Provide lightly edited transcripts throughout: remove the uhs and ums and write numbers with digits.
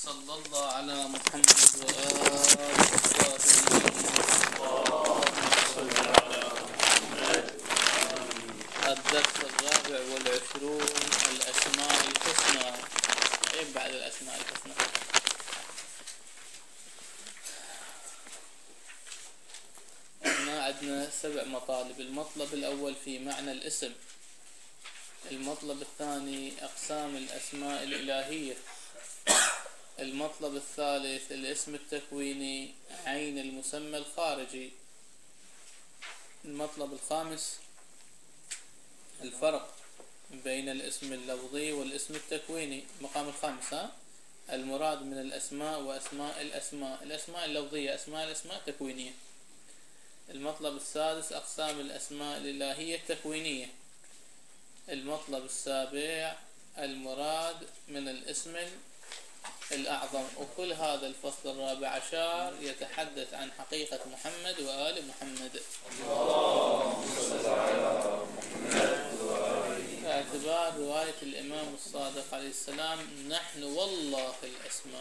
صلى الله على محمد وآله الطاهرين. الدرس 24 الأسماء الحسنى. إيه بعد الأسماء الحسنى؟ احنا عندنا 7 مطالب. المطلب الأول في معنى الاسم. المطلب الثاني أقسام الأسماء الإلهية. المطلب الثالث الاسم التكويني عين المسمى الخارجي. المطلب الخامس الفرق بين الاسم اللفظي والاسم التكويني. المقام الخامس المراد من الأسماء وأسماء الأسماء. الأسماء اللفظية أسماء الأسماء تكوينية. المطلب السادس أقسام الأسماء الإلهية التكوينية. المطلب السابع المراد من الاسم الأعظم. وكل هذا الفصل 14 يتحدث عن حقيقة محمد وآل محمد. باعتبار رواية الإمام الصادق عليه السلام نحن والله الأسماء.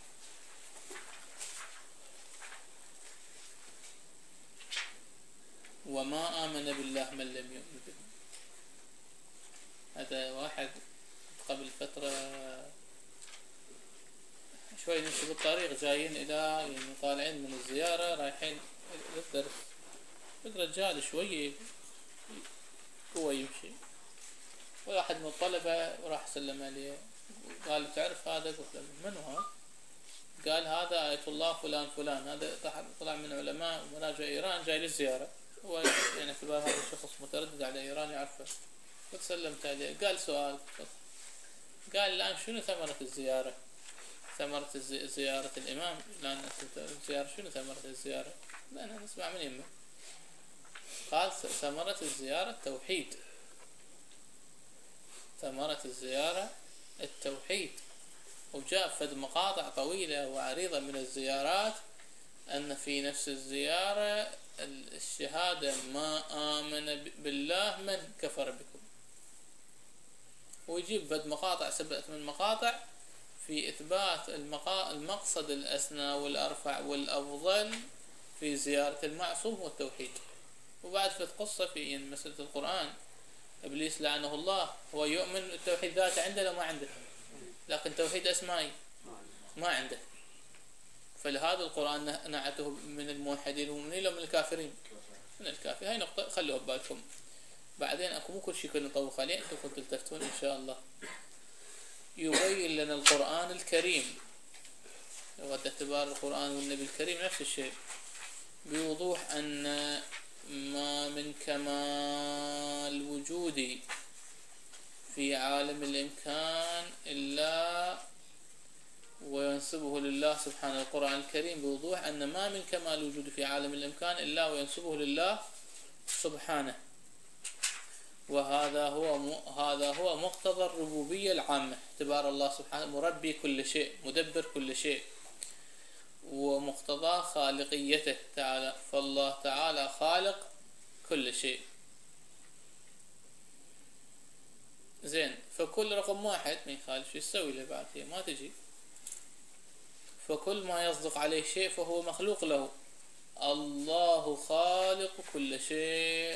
وما آمن بالله من لم يؤمن به. هذا واحد قبل فترة شوي نمشي بالطريق جايين إلى يعني طالعين من الزيارة رايحين للدرس. الرجال شوية هو يمشي واحد من الطلبة وراح سلم عليه قال تعرف هذا؟ قلت له من هو؟ قال هذا آية الله فلان فلان. هذا طلع من علماء ومراجع إيران جاي للزيارة. هو يعني اعتبار هذا الشخص متردد على إيران يعرفه. قلت سلمت عليه. قال سؤال. قال الآن شنو ثمرة الزيارة؟ ثمرة زيارة الإمام الآن الزيارة شنو ثمرة الزيارة؟ أنا نسمع من يمه. قال ثمرة الزيارة التوحيد. ثمرة الزيارة التوحيد. وجاء فد مقاطع طويلة وعريضة من الزيارات أن في نفس الزيارة الشهادة ما آمن بالله من كفر بكم. ويجيب فد مقاطع 7 من مقاطع في إثبات المقصد الأسنى والأرفع والأفضل في زيارة المعصوم والتوحيد. وبعد في قصة في مسألة القرآن إبليس لعنه الله هو يؤمن التوحيد ذاته عنده لو ما عنده، لكن توحيد أسمائي ما عنده. فلهذا القرآن نعته من الموحدين ومن من الكافرين. من الكافرين. هاي نقطة خلوها ببالكم. بعدين أكو مو كل شيء كنا نطوخ عليه أنتم كنتم تلتفتون إن شاء الله. يبين لنا القرآن الكريم واعتبار القرآن والنبي الكريم نفس الشيء بوضوح أن ما من كمال وجودي في عالم الإمكان إلا وينسبه لله سبحانه. القرآن الكريم بوضوح أن ما من كمال وجودي في عالم الإمكان إلا وينسبه لله سبحانه. وهذا هو مقتضى الربوبية العامة. اعتبار الله سبحانه مربي كل شيء مدبر كل شيء ومقتضى خالقيته تعالى. فالله تعالى خالق كل شيء. زين. فكل رقم 1 ما يخالف شو يسوي له بعد هي ما تجي. فكل ما يصدق عليه شيء فهو مخلوق له. الله خالق كل شيء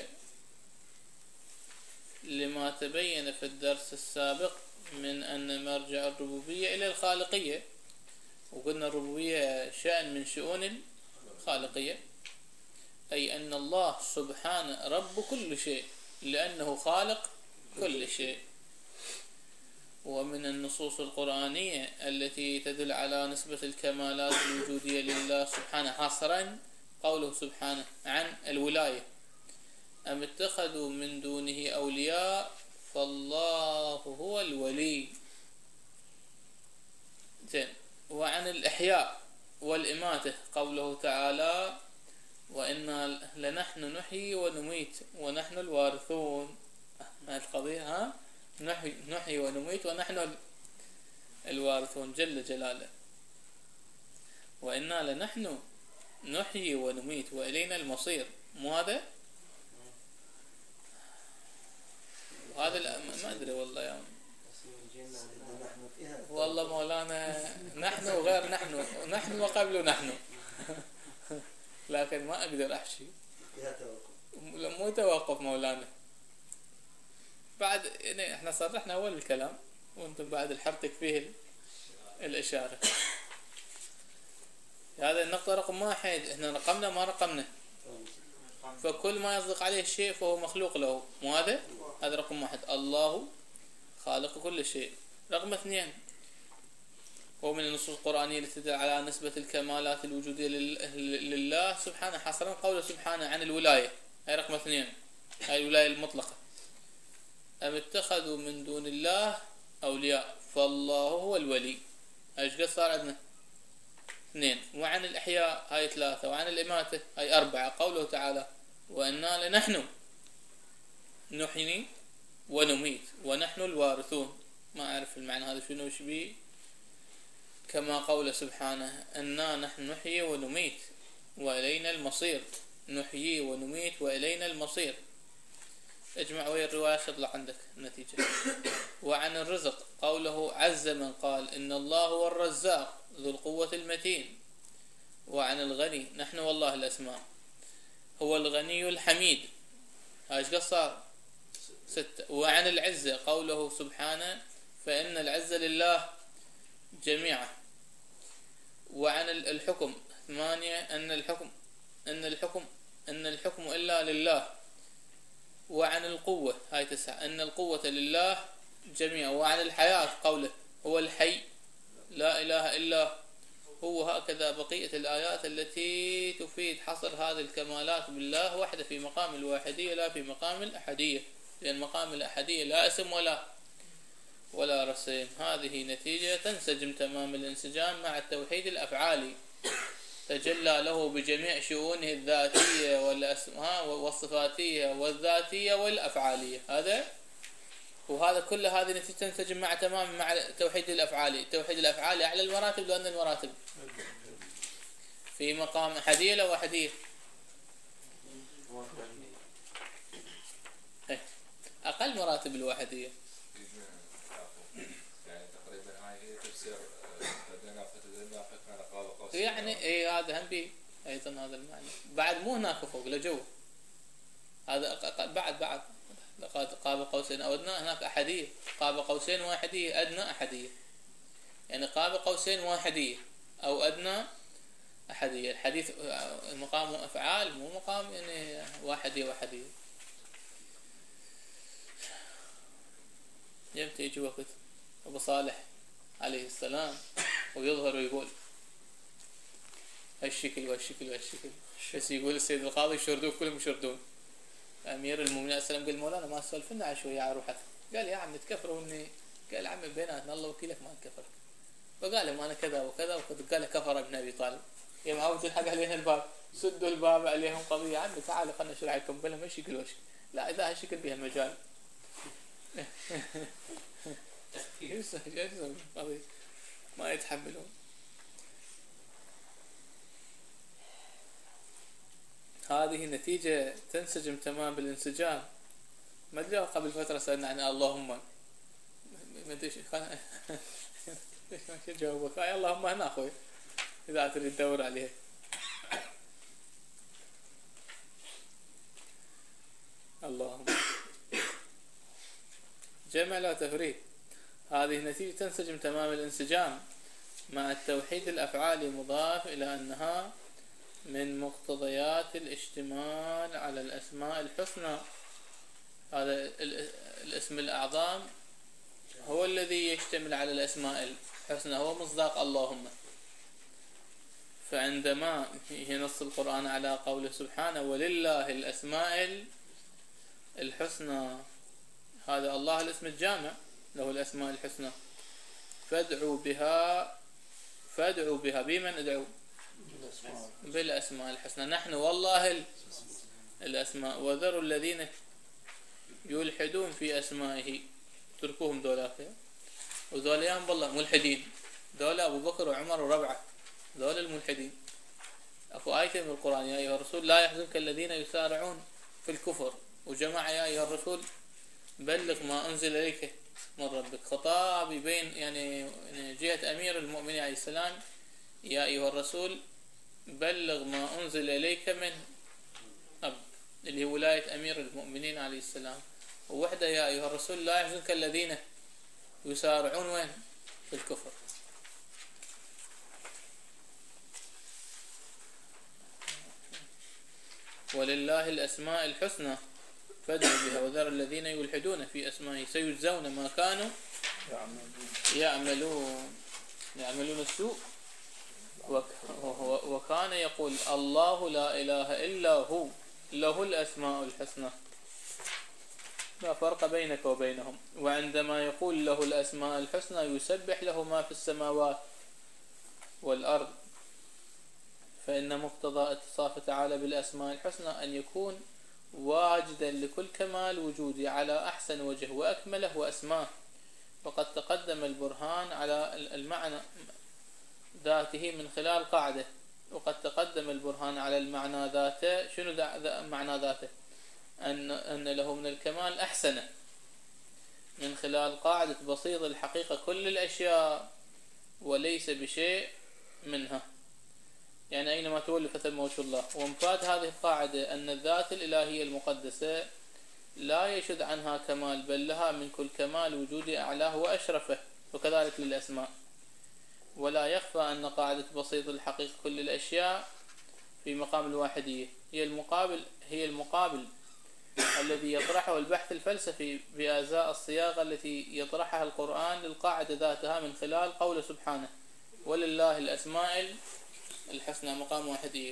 لما تبين في الدرس السابق من أن مرجع الربوبية إلى الخالقية. وقلنا الربوبية شأن من شؤون الخالقية، أي أن الله سبحانه رب كل شيء لأنه خالق كل شيء. ومن النصوص القرآنية التي تدل على نسبة الكمالات الوجودية لله سبحانه حصرا قوله سبحانه عن الولاية أم اتخذوا من دونه أولياء فالله هو الولي. زين. وعن الإحياء والإماتة قوله تعالى وإنا لنحن نحيي ونميت ونحن الوارثون. هذه القضية نحيي ونميت ونحن الوارثون جل جلاله. وإنا لنحن نحيي ونميت وإلينا المصير. مو هذا؟ هذا ما أدري والله يعني. والله مولانا نحن وغير نحن، نحن وقبل نحن. لكن ما أقدر أحشي، مو توقف مولانا. بعد يعني احنا صرحنا أول الكلام وانتم بعد الحرتك فيه الإشارة. هذا النقطة رقم 1. احنا رقمنا ما رقمنا، فكل ما يصدق عليه شيء فهو مخلوق له، مو هذا؟ هذا رقم 1. الله خالق كل شيء. رقم 2 هو من النصوص القرآنية التي تدل على نسبة الكمالات الوجودية لله سبحانه، حصرا قوله سبحانه عن الولاية، هاي رقم 2، هاي الولاية المطلقة. أم اتخذوا من دون الله أولياء فالله هو الولي، ايش قد صار عندنا 2. وعن الإحياء هاي 3، وعن الإماتة هاي 4. قوله تعالى وإنا لنحن نحيي ونميت ونحن الوارثون، ما أعرف المعنى هذا شنو يشبيه. كما قول سبحانه أنا نحن نحيي ونميت وإلينا المصير، نحيي ونميت وإلينا المصير. اجمع ويا الرواية تطلع عندك النتيجة. وعن الرزق قوله عز من قال إن الله هو الرزاق ذو القوة المتين. وعن الغني نحن والله الأسماء، هو الغني الحميد، ايش قد صار 6. وعن العزة قوله سبحانه فإن العزة لله جميعا. وعن الحكم 8 أن الحكم إلا لله. وعن القوة هاي 9 أن القوة لله جميعا. وعن الحياة قوله هو الحي لا إله إلا هو. هكذا بقية الآيات التي تفيد حصر هذه الكمالات بالله وحده في مقام الواحدية لا في مقام الأحدية، لأن مقام الأحدية لا اسم ولا رسم. هذه نتيجة تنسجم تمام الانسجام مع التوحيد الأفعالي، تجلى له بجميع شؤونه الذاتية والصفاتية والذاتية والأفعالية. وهذا كل هذه نتيجة تنسجم مع التوحيد الأفعالي. التوحيد الأفعالي أعلى المراتب، لأن المراتب في مقام أحدية لا وحدية. أقل مراتب الوحدية. يعني هذا هم بي أيضا هذا المعنى. بعد مو هناك فوق لجو، هذا بعد قاب قوسين أو أدنى. هناك أحدية، قاب قوسين واحدية، أدنى أحدية. يعني قاب قوسين واحدية أو أدنى أحدية. الحديث مقام أفعال، مو مقام يعني واحدية. يمتى يجي وقت أبو صالح عليه السلام ويظهر ويقول هالشكل، بس يقول السيد القاضي يشردوه كلهم يشردون. أمير المؤمنين عليه السلام قال مولانا ما سولفنا على شوية على روحك. قال يا عم تكفروني. قال يا عم بيناتنا الله وكيلك ما نكفرك. فقال لهم أنا كذا وكذا وكذا. قال كفر ابن أبي طالب. يوم عاوز الحق علينا الباب، سدوا الباب عليهم قضية. يا عم تعالوا خلنا نشرح لكم. قال لهم ايش يقول وش؟ لا إذا هالشكل بها مجال. ما يتحملون. هذه نتيجة تنسجم تمام بالانسجام. ما ادري قبل فترة سألنا عن اللهم، ما ادري ليش ما جاوبك. اللهم هنا اخوي اذا تريد تدور عليه. اللهم جمع لا تفريق. هذه نتيجة تنسجم تمام الانسجام مع التوحيد الأفعالي، مضاف إلى أنها من مقتضيات الاشتمال على الأسماء الحسنى. هذا الاسم الأعظم هو الذي يشتمل على الأسماء الحسنى، هو مصداق اللهم. فعندما ينص القرآن على قوله سبحانه ولله الأسماء الحسنى، هذا الله الاسم الجامع له الأسماء الحسنى، فادعوا بها. بمن ادعوا؟ بالأسماء الحسنى. نحن والله الأسماء. وذروا الذين يلحدون في أسمائه، تركوهم دولاك وذوليان بالله ملحدين. دولة أبو بكر وعمر وربعة، دولة الملحدين. أكو آية من القرآن يا أيها الرسول لا يحزنك الذين يسارعون في الكفر، وجماعة يا أيها الرسول بلغ ما أنزل إليك من ربك. خطاب يبين يعني جهة أمير المؤمنين عليه السلام: يا أيها الرسول بلغ ما أنزل إليك من أب، اللي هي ولاية أمير المؤمنين عليه السلام. ووحدة يا أيها الرسول لا يحزنك الذين يسارعون وين؟ في الكفر. ولله الأسماء الحسنى فادعوا بها وذر الذين يلحدون في أسمائه سيجزون ما كانوا يعملون السوء. وكان يقول: الله لا إله إلا هو له الأسماء الحسنى، لا فرق بينك وبينهم. وعندما يقول له الأسماء الحسنى يسبح له ما في السماوات والأرض، فإن مقتضى اتصافه تعالى بالأسماء الحسنى أن يكون واجدا لكل كمال وجودي على أحسن وجه وأكمله وأسماه. وقد تقدم البرهان على المعنى ذاته من خلال قاعدة. وقد تقدم البرهان على المعنى ذاته. شنو معنى ذاته؟ أن له من الكمال أحسنه من خلال قاعدة بسيط الحقيقة كل الأشياء وليس بشيء منها، يعني أينما تولي فثم وجه الله. ومفاد هذه القاعدة أن الذات الإلهية المقدسة لا يشذ عنها كمال، بل لها من كل كمال وجودي أعلاه وأشرفه، وكذلك للأسماء. ولا يخفى أن قاعدة بسيط الحقيقة كل الأشياء في مقام الواحدية هي المقابل الذي يطرحه البحث الفلسفي بأزاء الصياغة التي يطرحها القرآن للقاعدة ذاتها من خلال قوله سبحانه: ولله الأسماء الحسنى، مقام واحدية.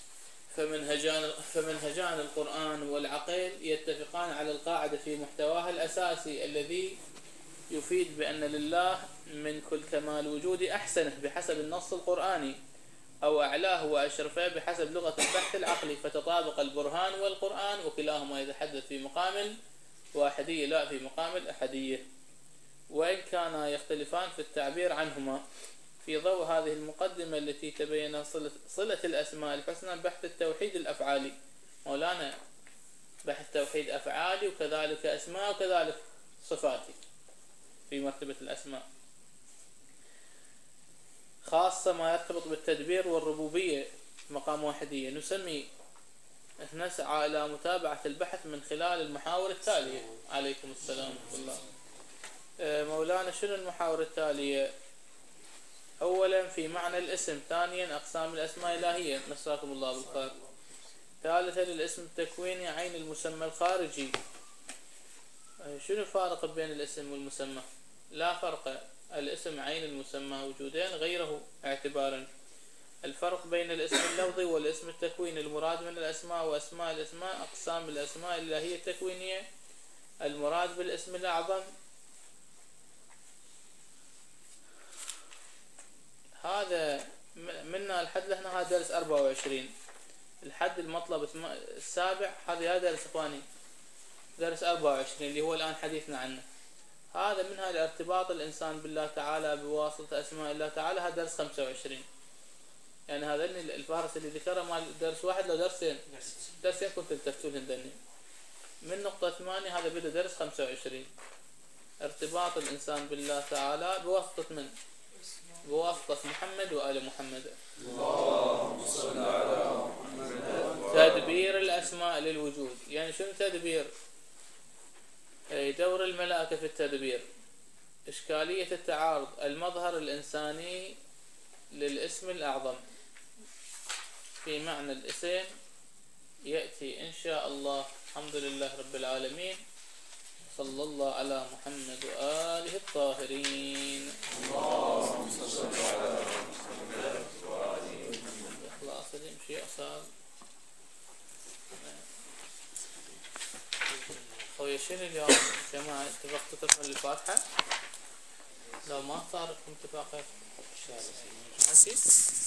فمنهجان القرآن والعقل يتفقان على القاعدة في محتواها الأساسي الذي يفيد بأن لله من كل كمال وجودي أحسنه بحسب النص القرآني، أو أعلاه وأشرفه بحسب لغة البحث العقلي. فتطابق البرهان والقرآن، وكلاهما يتحدث في مقام الواحدية لا في مقام الأحدية، وإن كانا يختلفان في التعبير عنهما. في ضوء هذه المقدمة التي تبين صلة الأسماء الحسنى بحث التوحيد الأفعالي. مولانا بحث توحيد أفعالي وكذلك أسماء وكذلك صفاتي في مرتبة الأسماء، خاصة ما يرتبط بالتدبير والربوبية مقام واحدية. نسعى إلى متابعة البحث من خلال المحاور التالية. عليكم السلام ورحمة الله. مولانا شنو المحاور التالية؟ أولا في معنى الاسم. ثانيا أقسام الأسماء الإلهية، مساكم الله بالخير. ثالثا الاسم التكويني عين المسمى الخارجي. شنو الفارق بين الاسم والمسمى؟ لا فرق، الاسم عين المسمى وجودين غيره اعتبارا. الفرق بين الاسم اللفظي والاسم التكويني: المراد من الأسماء وأسماء الأسماء أقسام الأسماء الإلهية التكوينية. المراد بالاسم الأعظم هذا منا الحد لهنا، هذا درس 24. الحد المطلب السابع هذا درس إخواني، درس 24 اللي هو الآن حديثنا عنه. هذا منها الارتباط الإنسان بالله تعالى بواسطة أسماء الله تعالى، هذا درس 25. يعني هذا الفارس اللي ذكره مال درس واحد لو درسين كنت التفتون هندني. من نقطة 8 هذا بدأ درس 25. ارتباط الإنسان بالله تعالى بواسطة من؟ بواسطة محمد وآل محمد. اللهم صل على محمد. تدبير الأسماء للوجود، يعني شنو تدبير؟ دور الملائكة في التدبير. إشكالية التعارض، المظهر الإنساني للاسم الأعظم في معنى الاسم يأتي إن شاء الله. الحمد لله رب العالمين، صلى الله على محمد وآله الطاهرين. اللهم صل على محمد وآله. إخلاص يمشي أصال. خويا شنو اليوم جماعة اتفقتوا تقرأوا الفاتحة؟ لو ما صار لكم اتفاقات ماشي؟